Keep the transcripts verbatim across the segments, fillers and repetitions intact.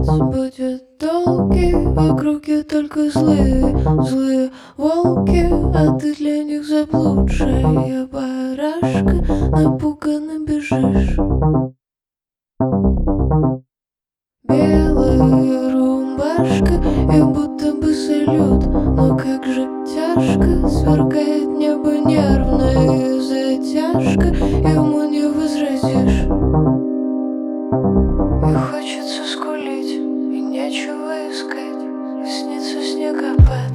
будет долгий, в округе только злые, злые волки, а ты для них заблудшая барашка, напуганно бежишь. Белая рубашка, и будто бы салют, но как же тяжко, сверкает небо нервная затяжка, ему не возразишь. И хочется скулить, и нечего искать, и снится снегопад.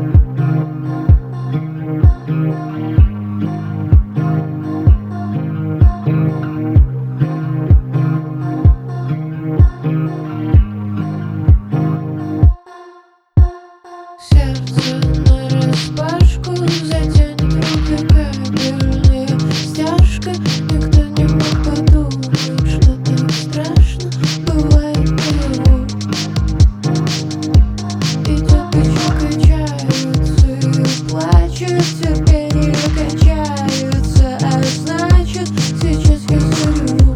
Сердце нараспашку затянет руки кабельная стяжка. Никто не мог подумать, что так страшно бывает наяву. Идет печок, качаются и плачут, терпение качается, а значит, сейчас я зареву.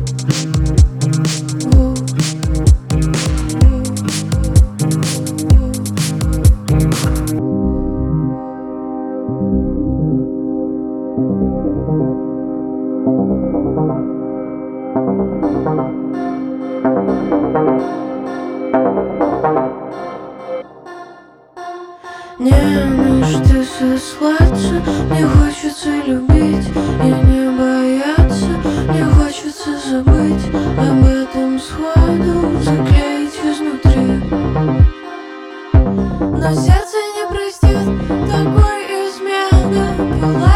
Не на что сослаться, мне хочется любить и не бояться, мне хочется забыть об этом сходу, заклеить изнутри. Но сердце не простит такой измены.